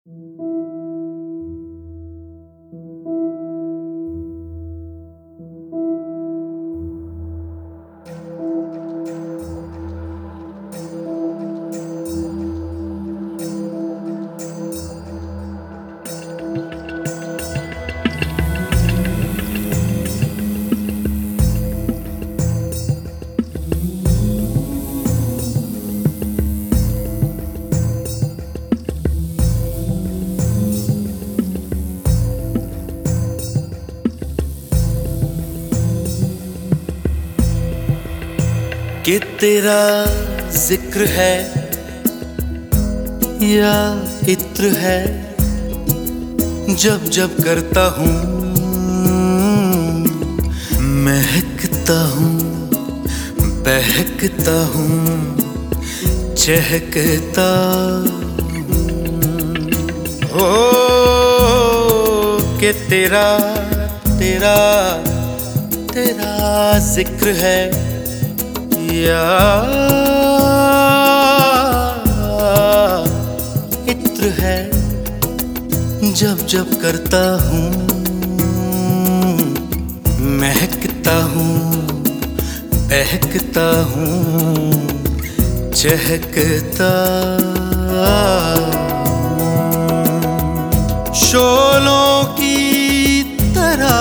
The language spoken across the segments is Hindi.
कि तेरा जिक्र है या इत्र है, जब जब करता हूँ महकता हूँ, बहकता हूँ, चहकता हूँ। कि तेरा तेरा तेरा जिक्र है या इत्र है, जब जब करता हूँ महकता हूँ, बहकता हूँ, चहकता हूँ। शोलों की तरह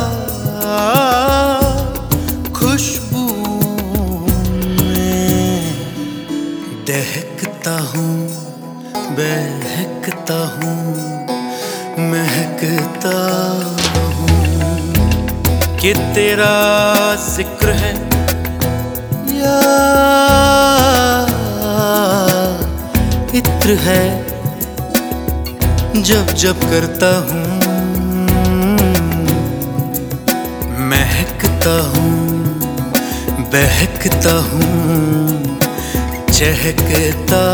दहकता हूँ, बहकता हूँ, महकता हूँ। कि तेरा जिक्र है या इत्र है, जब जब करता हूँ महकता हूँ, बहकता हूँ, चहकता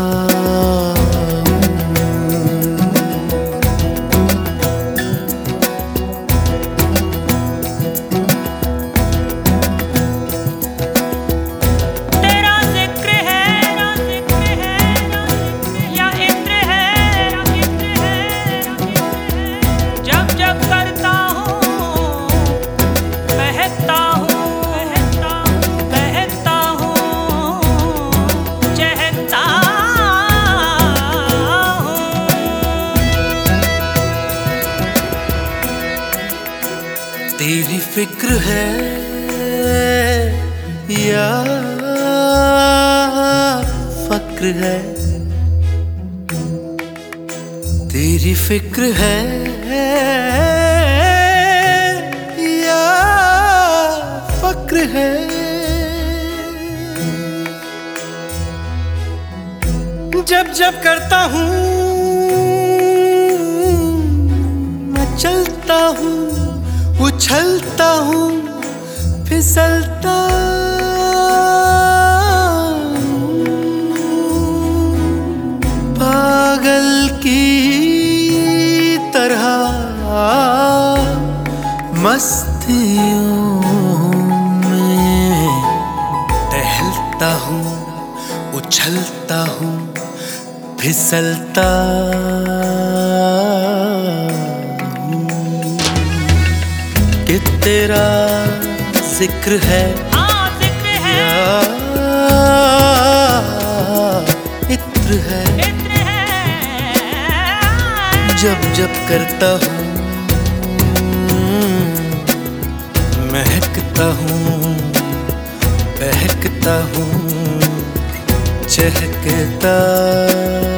तेरी फिक्र है या फक्र है, तेरी फिक्र है या फक्र है, जब जब करता हूँ मैं चलता हूँ, उछलता हूँ, फिसलता पागल की तरह मस्तियों में टहलता हूँ, उछलता हूँ, फिसलता कि तेरा जिक्र है या इत्र है, जब जब करता हूँ महकता हूँ, बहकता हूँ, चहकता